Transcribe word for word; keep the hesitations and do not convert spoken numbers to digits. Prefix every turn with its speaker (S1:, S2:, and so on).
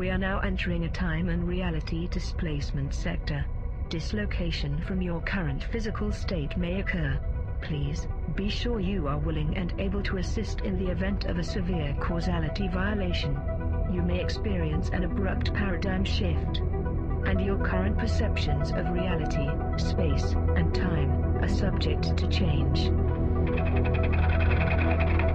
S1: We are now entering a time and reality displacement sector. Dislocation from your current physical state may occur. Please, be sure you are willing and able to assist in the event of a severe causality violation. You may experience an abrupt paradigm shift, and your current perceptions of reality, space, and time are subject to change.